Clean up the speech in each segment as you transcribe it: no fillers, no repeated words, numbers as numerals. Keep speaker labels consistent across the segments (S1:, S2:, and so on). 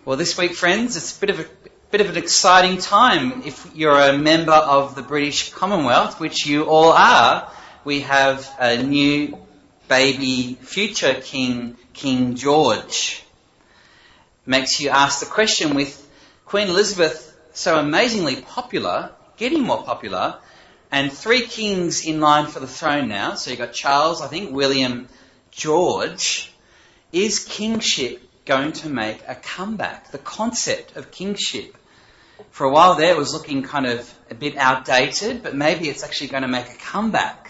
S1: Well, this week, friends, it's a bit of an exciting time if you're a member of the British Commonwealth, which you all are. We have a new baby future king, King George. Makes you ask the question, with Queen Elizabeth so amazingly popular, getting more popular, and 3 kings in line for the throne now. So you've got Charles, I think, William, George. Is kingship going to make a comeback? The concept of kingship, for a while there, was looking kind of a bit outdated, but maybe it's actually going to make a comeback.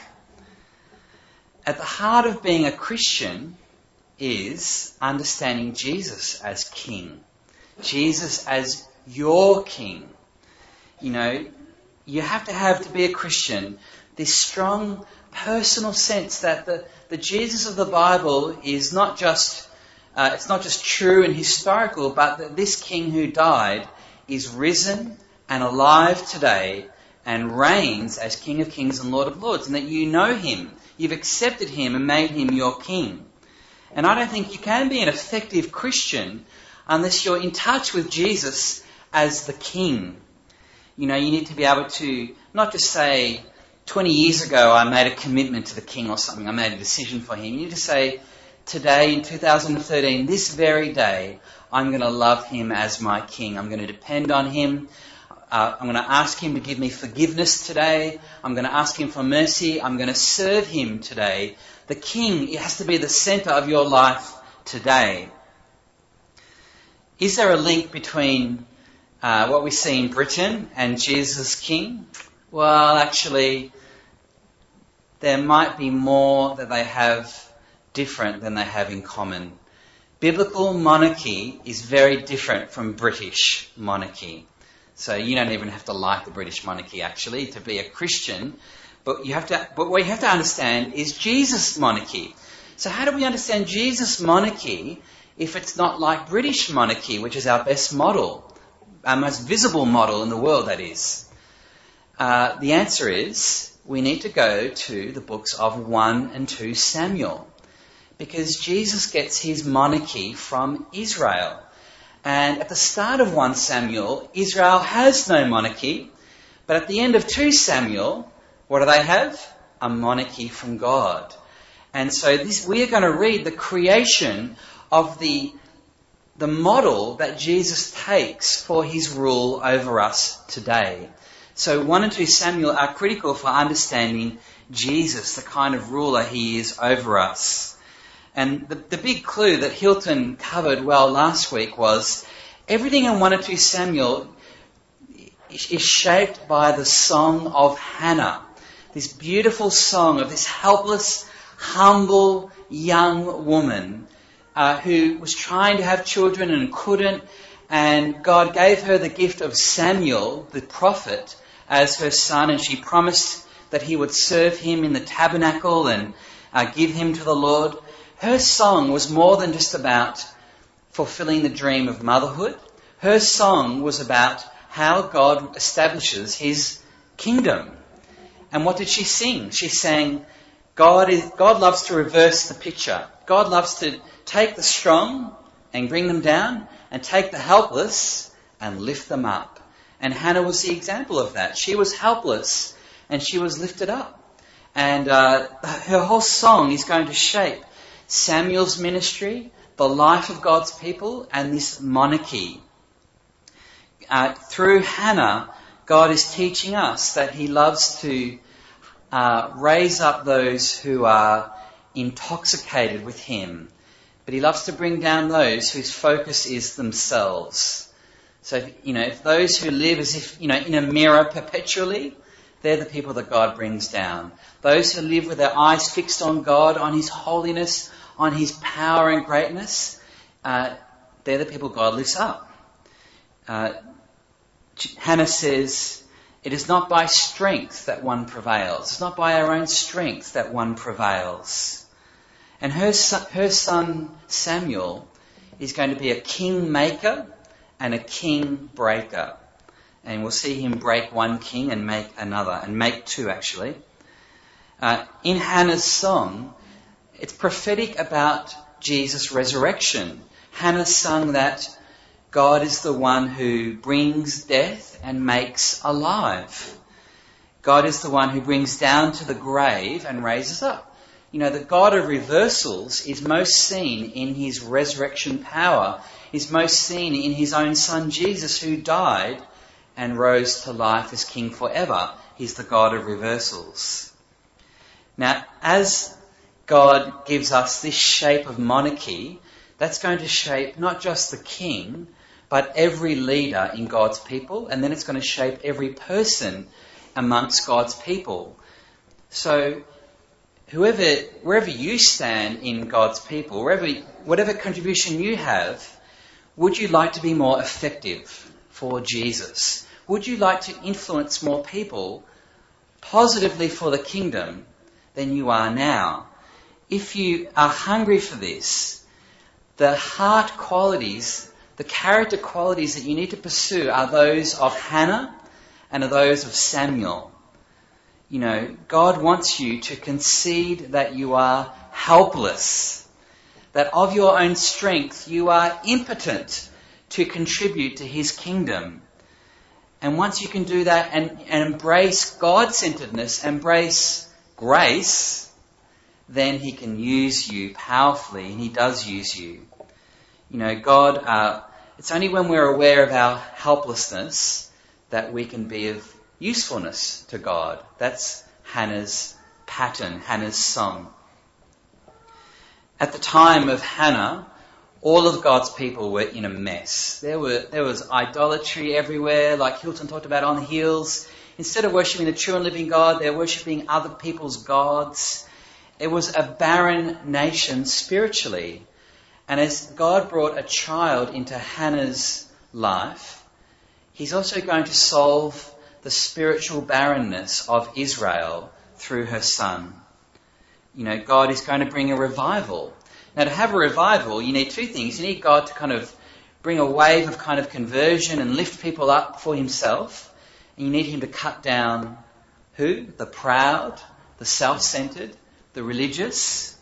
S1: At the heart of being a Christian is understanding Jesus as king. Jesus as your king. You know, you have to be a Christian, this strong personal sense that the Jesus of the Bible is not just it's not just true and historical, but that this king who died is risen and alive today and reigns as King of Kings and Lord of Lords, and that you know him, you've accepted him and made him your king. And I don't think you can be an effective Christian unless you're in touch with Jesus as the king. You know, you need to be able to not just say, 20 years ago I made a commitment to the king or something, I made a decision for him. You need to say, today in 2013, this very day, I'm going to love him as my king. I'm going to depend on him. I'm going to ask him to give me forgiveness today. I'm going to ask him for mercy. I'm going to serve him today. The king, it has to be the centre of your life today. Is there a link between what we see in Britain and Jesus King? Well, actually, there might be more that they have different than they have in common. Biblical monarchy is very different from British monarchy. So you don't even have to like the British monarchy, actually, to be a Christian. But what you have to understand is Jesus' monarchy. So how do we understand Jesus' monarchy if it's not like British monarchy, which is our best model, our most visible model in the world, that is? The answer is we need to go to the books of 1 and 2 Samuel, because Jesus gets his monarchy from Israel. And at the start of 1 Samuel, Israel has no monarchy, but at the end of 2 Samuel, what do they have? A monarchy from God. And so we are going to read the creation of the model that Jesus takes for his rule over us today. So 1 and 2 Samuel are critical for understanding Jesus, the kind of ruler he is over us. And the big clue that Hilton covered well last week was everything in 1 and 2 Samuel is shaped by the song of Hannah. This beautiful song of this helpless, humble, young woman who was trying to have children and couldn't. And God gave her the gift of Samuel, the prophet, as her son. And she promised that he would serve him in the tabernacle and give him to the Lord. Her song was more than just about fulfilling the dream of motherhood. Her song was about how God establishes his kingdom. And what did she sing? She sang, God loves to reverse the picture. God loves to take the strong and bring them down, and take the helpless and lift them up. And Hannah was the example of that. She was helpless and she was lifted up. And her whole song is going to shape Samuel's ministry, the life of God's people, and this monarchy. Through Hannah, God is teaching us that he loves to raise up those who are intoxicated with him, but he loves to bring down those whose focus is themselves. So, if those who live as if, in a mirror perpetually, they're the people that God brings down. Those who live with their eyes fixed on God, on his holiness, on his power and greatness, they're the people God lifts up. Hannah says, it is not by strength that one prevails. It's not by our own strength that one prevails. And her son Samuel is going to be a king maker and a king breaker. And we'll see him break one king and make another, and make 2 actually. In Hannah's song, it's prophetic about Jesus' resurrection. Hannah sung that God is the one who brings death and makes alive. God is the one who brings down to the grave and raises up. You know, the God of reversals is most seen in his resurrection power, is most seen in his own Son Jesus, who died and rose to life as King forever. He's the God of reversals. Now, as God gives us this shape of monarchy, that's going to shape not just the king, but every leader in God's people, and then it's going to shape every person amongst God's people. So wherever you stand in God's people, whatever contribution you have, would you like to be more effective for Jesus? Would you like to influence more people positively for the kingdom than you are now? If you are hungry for this, the heart qualities, the character qualities that you need to pursue are those of Hannah and are those of Samuel. You know, God wants you to concede that you are helpless, that of your own strength you are impotent to contribute to his kingdom. And once you can do that and embrace God-centeredness, embrace grace, then he can use you powerfully, and he does use you. You know, God, it's only when we're aware of our helplessness that we can be of usefulness to God. That's Hannah's pattern, Hannah's song. At the time of Hannah, all of God's people were in a mess. There was idolatry everywhere, like Hilton talked about on the hills. Instead of worshipping the true and living God, they're worshipping other people's gods. It was a barren nation spiritually. And as God brought a child into Hannah's life, he's also going to solve the spiritual barrenness of Israel through her son. You know, God is going to bring a revival. Now, to have a revival, you need two things. You need God to kind of bring a wave of kind of conversion and lift people up for himself. And you need him to cut down who? The proud, the self-centered, the religious.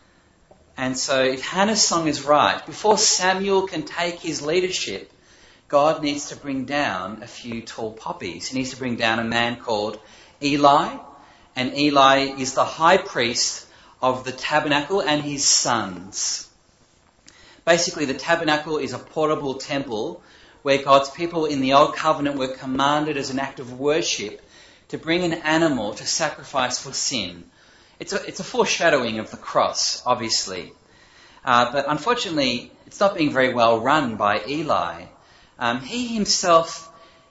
S1: And so if Hannah's song is right, before Samuel can take his leadership, God needs to bring down a few tall poppies. He needs to bring down a man called Eli. And Eli is the high priest of the tabernacle and his sons. Basically, the tabernacle is a portable temple where God's people in the Old Covenant were commanded as an act of worship to bring an animal to sacrifice for sin. It's a foreshadowing of the cross, obviously. But unfortunately, it's not being very well run by Eli. He himself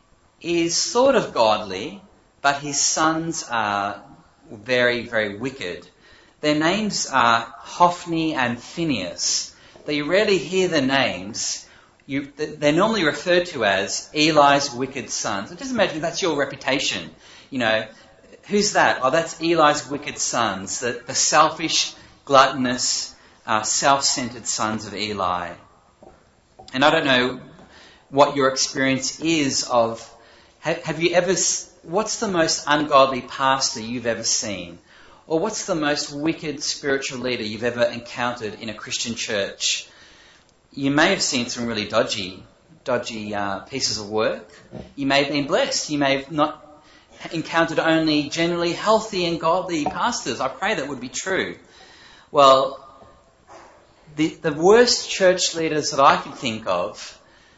S1: is sort of godly, but his sons are very, very wicked. Their names are Hophni and Phinehas. Though you rarely hear the names, they're normally referred to as Eli's wicked sons. So just imagine that's your reputation. You know, who's that? Oh, that's Eli's wicked sons, the selfish, gluttonous, self-centered sons of Eli. And I don't know what your experience is of, what's the most ungodly pastor you've ever seen? Or what's the most wicked spiritual leader you've ever encountered in a Christian church? You may have seen some really dodgy pieces of work. You may have been blessed. You may have not encountered only generally healthy and godly pastors. I pray that would be true. Well, the worst church leaders that I can think of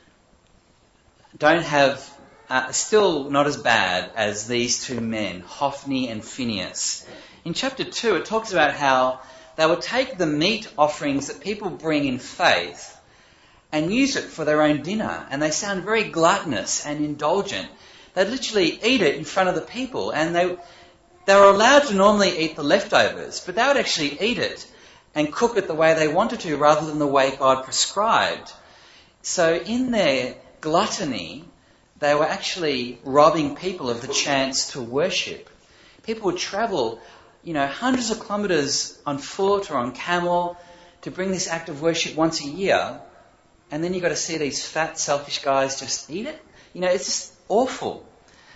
S1: don't have, still not as bad as these two men, Hophni and Phinehas. In chapter 2, it talks about how they would take the meat offerings that people bring in faith and use it for their own dinner. And they sound very gluttonous and indulgent. They'd literally eat it in front of the people, and they were allowed to normally eat the leftovers, but they would actually eat it and cook it the way they wanted to rather than the way God prescribed. So in their gluttony, they were actually robbing people of the chance to worship. People would travel, hundreds of kilometres on foot or on camel to bring this act of worship once a year, and then you've got to see these fat, selfish guys just eat it. It's just awful.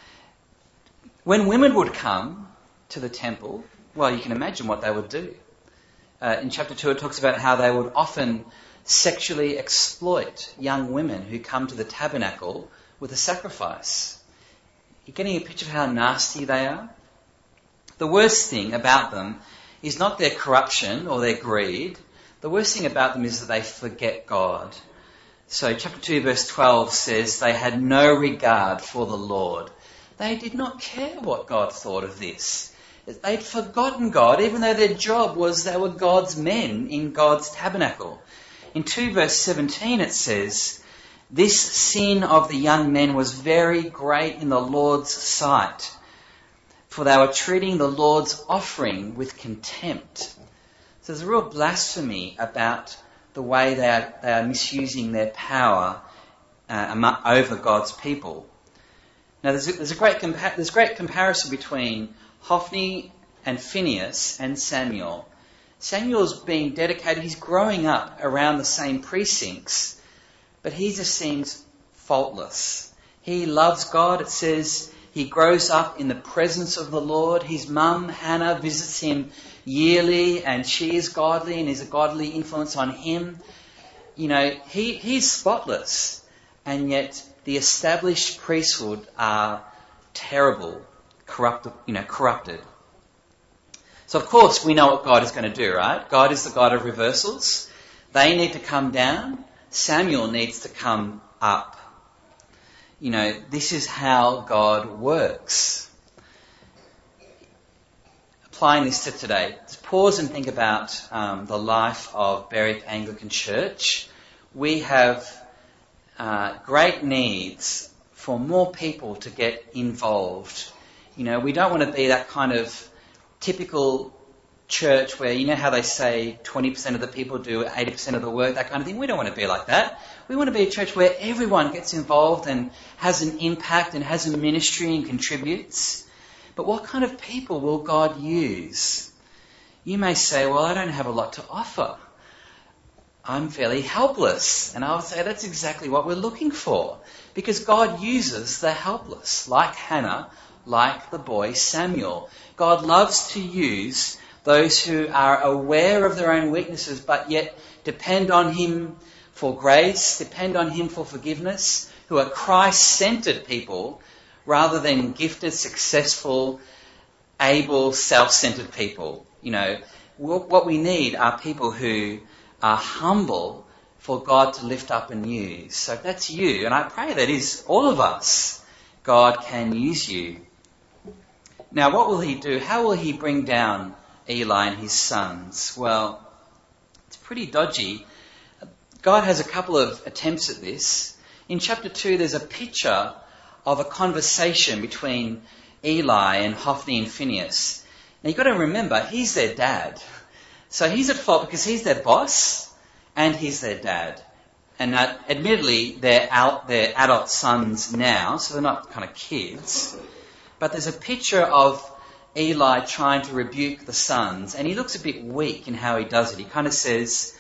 S1: When women would come to the temple, well, you can imagine what they would do. In chapter 2, it talks about how they would often sexually exploit young women who come to the tabernacle with a sacrifice. You're getting a picture of how nasty they are? The worst thing about them is not their corruption or their greed. The worst thing about them is that they forget God. So chapter 2 verse 12 says, they had no regard for the Lord. They did not care what God thought of this. They'd forgotten God, even though their job was they were God's men in God's tabernacle. In 2 verse 17 it says, this sin of the young men was very great in the Lord's sight, for they were treating the Lord's offering with contempt. So there's a real blasphemy about the way they are misusing their power over God's people. Now there's great comparison between Hophni and Phinehas and Samuel. Samuel's being dedicated, he's growing up around the same precincts, but he just seems faultless. He loves God. It says he grows up in the presence of the Lord. His mum, Hannah, visits him yearly and she is godly and is a godly influence on him. You know, he's spotless, and yet the established priesthood are terrible, corrupted. So of course we know what God is going to do, right? God is the God of reversals. They need to come down. Samuel needs to come up. You know, this is how God works. Applying this to today, let's pause and think about the life of Berwick Anglican Church. We have great needs for more people to get involved. You know, we don't want to be that kind of typical church where, you know how they say 20% of the people do 80% of the work, that kind of thing. We don't want to be like that. We want to be a church where everyone gets involved and has an impact and has a ministry and contributes. But what kind of people will God use? You may say, well, I don't have a lot to offer. I'm fairly helpless. And I'll say that's exactly what we're looking for. Because God uses the helpless, like Hannah, like the boy Samuel. God loves to use those who are aware of their own weaknesses but yet depend on him for grace, depend on him for forgiveness, who are Christ-centered people rather than gifted, successful, able, self-centered people. You know, what we need are people who are humble for God to lift up and use. So if that's you, and I pray that is all of us, God can use you. Now, what will he do? How will he bring down Eli and his sons? Well, it's pretty dodgy. God has a couple of attempts at this. In chapter 2, there's a picture of a conversation between Eli and Hophni and Phinehas. Now, you've got to remember, he's their dad. So he's at fault because he's their boss and he's their dad. And admittedly, they're adult sons now, so they're not kind of kids. But there's a picture of Eli trying to rebuke the sons, and he looks a bit weak in how he does it. He kind of says,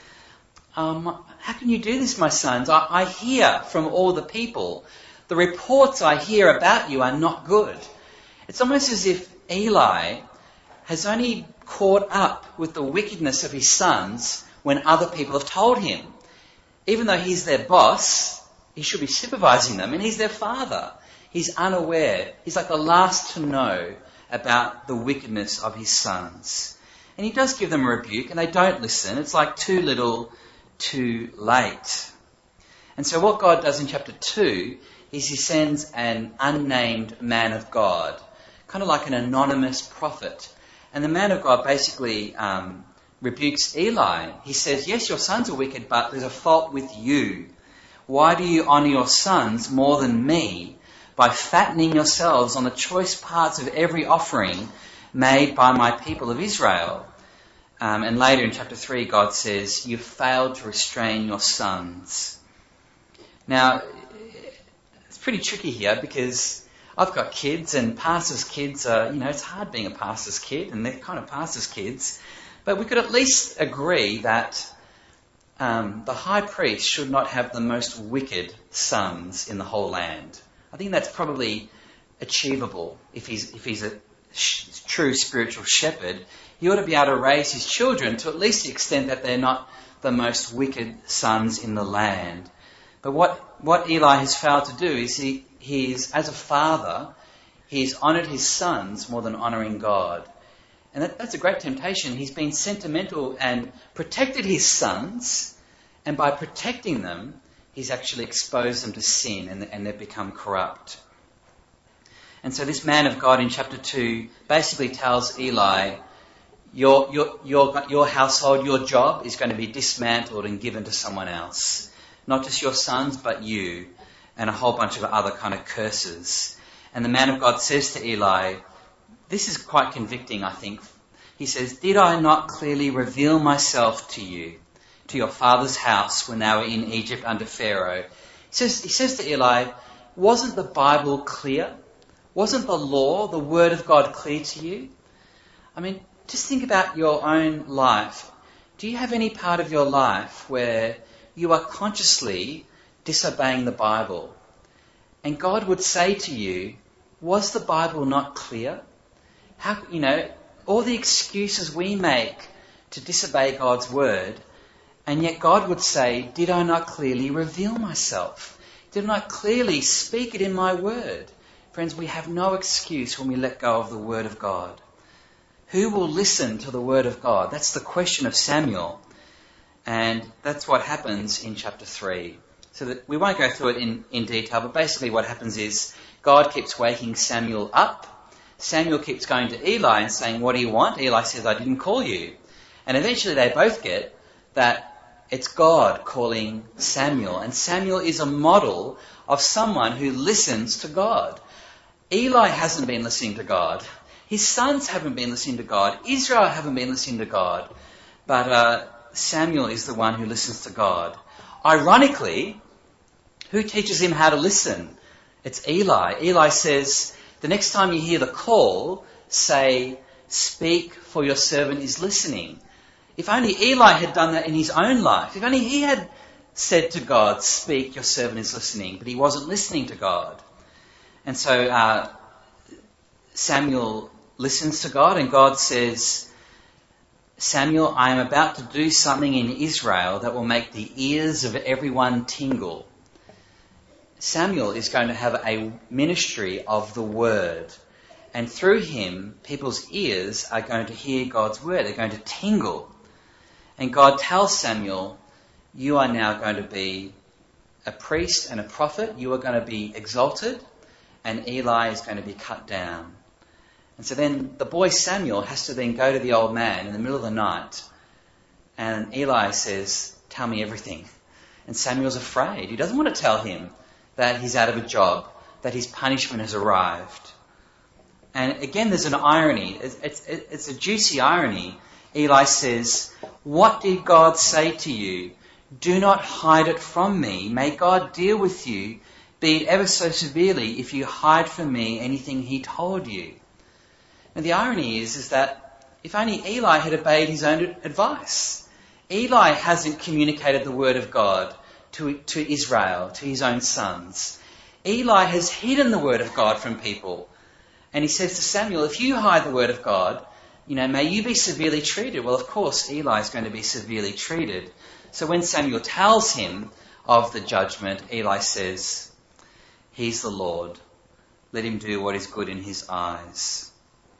S1: how can you do this, my sons? I hear from all the people. The reports I hear about you are not good. It's almost as if Eli has only caught up with the wickedness of his sons when other people have told him. Even though he's their boss, he should be supervising them, and he's their father. He's unaware. He's like the last to know about the wickedness of his sons. And he does give them a rebuke, and they don't listen. It's like too little, too late. And so what God does in chapter 2 is he sends an unnamed man of God, kind of like an anonymous prophet. And the man of God basically rebukes Eli. He says, yes, your sons are wicked, but there's a fault with you. Why do you honour your sons more than me by fattening yourselves on the choice parts of every offering made by my people of Israel? And later in chapter 3, God says, you've failed to restrain your sons. Now, it's pretty tricky here because I've got kids, and pastors' kids are, it's hard being a pastor's kid, and they're kind of pastors' kids. But we could at least agree that the high priest should not have the most wicked sons in the whole land. I think that's probably achievable if he's a true spiritual shepherd. He ought to be able to raise his children to at least the extent that they're not the most wicked sons in the land. But what Eli has failed to do is he's as a father, he's honoured his sons more than honouring God. And that's a great temptation. He's been sentimental and protected his sons, and by protecting them, he's actually exposed them to sin and they've become corrupt. And so this man of God in chapter 2 basically tells Eli, your household, your job is going to be dismantled and given to someone else. Not just your sons, but you, and a whole bunch of other kind of curses. And the man of God says to Eli, this is quite convicting, I think. He says, did I not clearly reveal myself to you, to your father's house when they were in Egypt under Pharaoh? He says to Eli, wasn't the Bible clear? Wasn't the law, the word of God, clear to you? I mean, just think about your own life. Do you have any part of your life where you are consciously disobeying the Bible? And God would say to you, was the Bible not clear? All the excuses we make to disobey God's word, and yet God would say, did I not clearly reveal myself? Did I not clearly speak it in my word? Friends, we have no excuse when we let go of the word of God. Who will listen to the word of God? That's the question of Samuel. And that's what happens in chapter 3. So that we won't go through it in detail, but basically what happens is God keeps waking Samuel up. Samuel keeps going to Eli and saying, what do you want? Eli says, I didn't call you. And eventually they both get that it's God calling Samuel. And Samuel is a model of someone who listens to God. Eli hasn't been listening to God. His sons haven't been listening to God. Israel haven't been listening to God. But Samuel is the one who listens to God. Ironically, who teaches him how to listen? It's Eli. Eli says, the next time you hear the call, say, speak, for your servant is listening. If only Eli had done that in his own life. If only he had said to God, speak, your servant is listening. But he wasn't listening to God. And so Samuel listens to God, and God says, Samuel, I am about to do something in Israel that will make the ears of everyone tingle. Samuel is going to have a ministry of the word. And through him, people's ears are going to hear God's word. They're going to tingle. And God tells Samuel, you are now going to be a priest and a prophet. You are going to be exalted. And Eli is going to be cut down. And so then the boy Samuel has to then go to the old man in the middle of the night. And Eli says, tell me everything. And Samuel's afraid. He doesn't want to tell him that he's out of a job, that his punishment has arrived. And again, there's an irony. It's a juicy irony. Eli says, what did God say to you? Do not hide it from me. May God deal with you, be it ever so severely, if you hide from me anything he told you. And the irony is that if only Eli had obeyed his own advice. Eli hasn't communicated the word of God to Israel, to his own sons. Eli has hidden the word of God from people. And he says to Samuel, if you hide the word of God, may you be severely treated. Well, of course, Eli is going to be severely treated. So when Samuel tells him of the judgment, Eli says, he's the Lord. Let him do what is good in his eyes.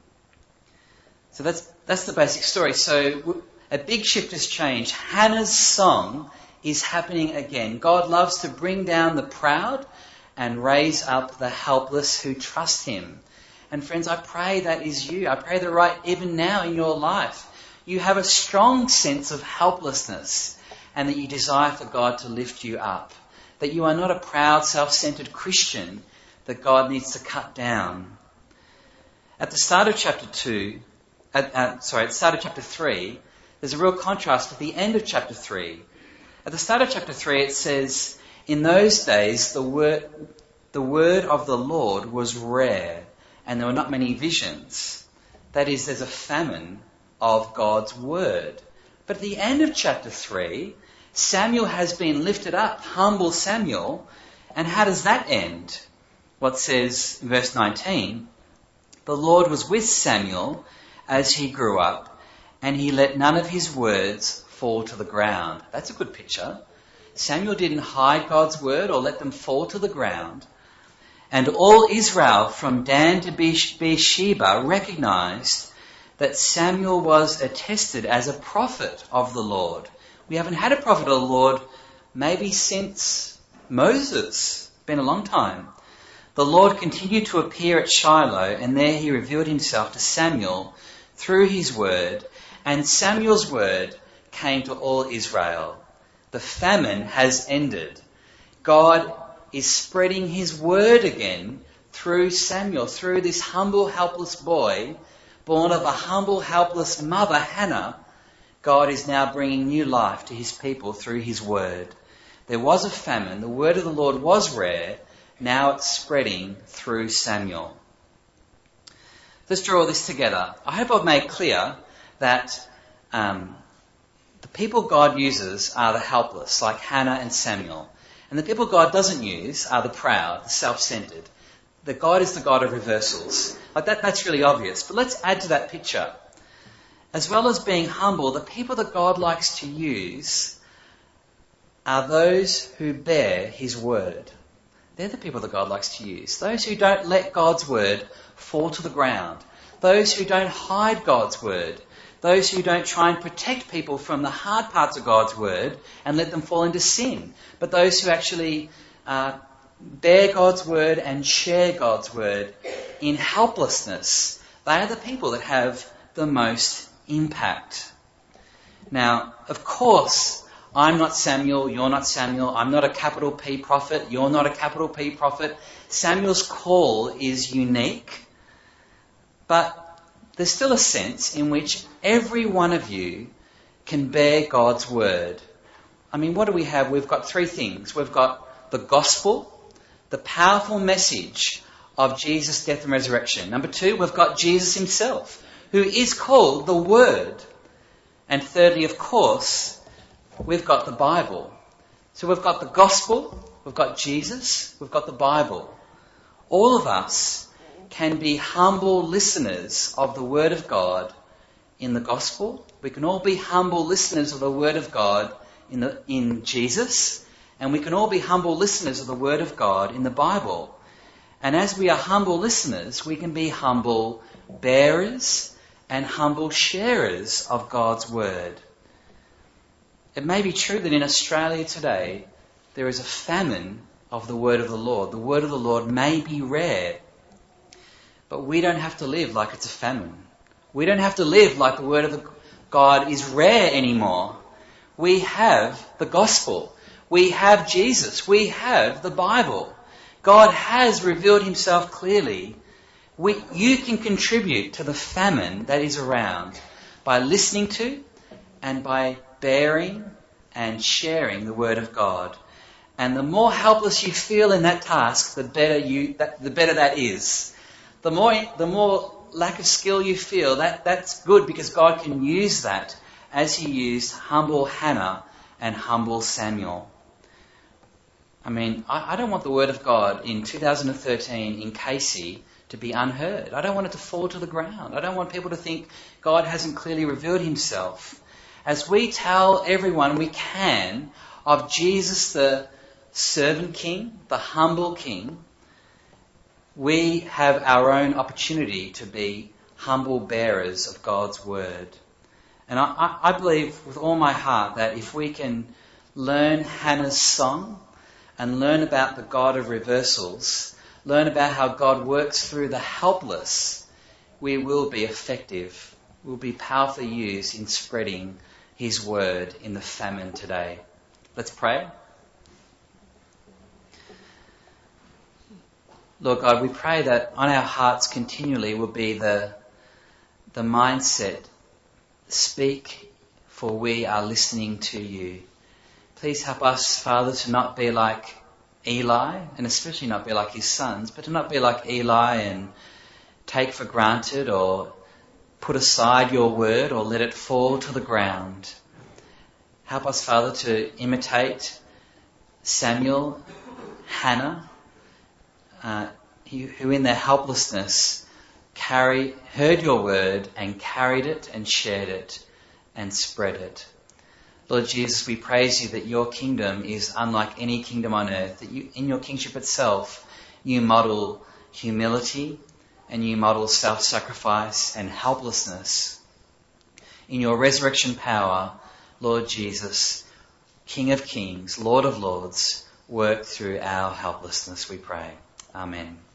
S1: So that's the basic story. So a big shift has changed. Hannah's song is happening again. God loves to bring down the proud and raise up the helpless who trust him. And friends, I pray that is you. I pray that right even now in your life, you have a strong sense of helplessness and that you desire for God to lift you up. That you are not a proud, self-centered Christian that God needs to cut down. At the start of chapter 3, there's a real contrast with the end of chapter 3. At the start of chapter 3, it says, in those days, the word of the Lord was rare, and there were not many visions. That is, there's a famine of God's word. But at the end of chapter 3, Samuel has been lifted up, humble Samuel. And how does that end? What says in verse 19, the Lord was with Samuel as he grew up, and he let none of his words fall to the ground. That's a good picture. Samuel didn't hide God's word or let them fall to the ground. And all Israel from Dan to Beersheba recognized that Samuel was attested as a prophet of the Lord. We haven't had a prophet of the Lord maybe since Moses. It's been a long time. The Lord continued to appear at Shiloh, and there he revealed himself to Samuel through his word, and Samuel's word came to all Israel. The famine has ended. God is spreading his word again through Samuel, through this humble, helpless boy, born of a humble, helpless mother, Hannah. God is now bringing new life to his people through his word. There was a famine. The word of the Lord was rare. Now it's spreading through Samuel. Let's draw this together. I hope I've made clear that the people God uses are the helpless, like Hannah and Samuel. And the people God doesn't use are the proud, the self-centered. That God is the God of reversals. Like that's really obvious. But let's add to that picture. As well as being humble, the people that God likes to use are those who bear his word. They're the people that God likes to use. Those who don't let God's word fall to the ground. Those who don't hide God's word. Those who don't try and protect people from the hard parts of God's word and let them fall into sin. But those who actually bear God's word and share God's word in helplessness. They are the people that have the most impact. Now, of course, I'm not Samuel, you're not Samuel. I'm not a capital P prophet, you're not a capital P prophet. Samuel's call is unique, but there's still a sense in which every one of you can bear God's word. I mean, what do we have? We've got three things. We've got the gospel, the powerful message of Jesus' death and resurrection. Number two, we've got Jesus himself, who is called the Word. And thirdly, of course, we've got the Bible. So we've got the gospel, we've got Jesus, we've got the Bible. All of us can be humble listeners of the Word of God in the gospel. We can all be humble listeners of the Word of God in Jesus. And we can all be humble listeners of the Word of God in the Bible. And as we are humble listeners, we can be humble bearers and humble sharers of God's Word. It may be true that in Australia today there is a famine of the Word of the Lord. The Word of the Lord may be rare, but we don't have to live like it's a famine. We don't have to live like the Word of God is rare anymore. We have the gospel. We have Jesus. We have the Bible. God has revealed himself clearly. You can contribute to the famine that is around by listening to and by bearing and sharing the Word of God. And the more helpless you feel in that task, the better that is. The more lack of skill you feel, that's good, because God can use that as he used humble Hannah and humble Samuel. I mean, I don't want the Word of God in 2013 in Casey to be unheard. I don't want it to fall to the ground. I don't want people to think God hasn't clearly revealed himself. As we tell everyone we can of Jesus, the servant king, the humble king, we have our own opportunity to be humble bearers of God's word. And I believe with all my heart that if we can learn Hannah's song and learn about the God of reversals, learn about how God works through the helpless, we will be effective. We'll be powerfully used in spreading his word in the famine today. Let's pray. Lord God, we pray that on our hearts continually will be the mindset, speak, for we are listening to you. Please help us, Father, to not be like Eli, and especially not be like his sons, but to not be like Eli and take for granted or put aside your word or let it fall to the ground. Help us, Father, to imitate Samuel, Hannah, who in their helplessness heard your word and carried it and shared it and spread it. Lord Jesus, we praise you that your kingdom is unlike any kingdom on earth, that you, in your kingship itself, you model humility and you model self-sacrifice and helplessness. In your resurrection power, Lord Jesus, King of kings, Lord of lords, work through our helplessness, we pray. Amen.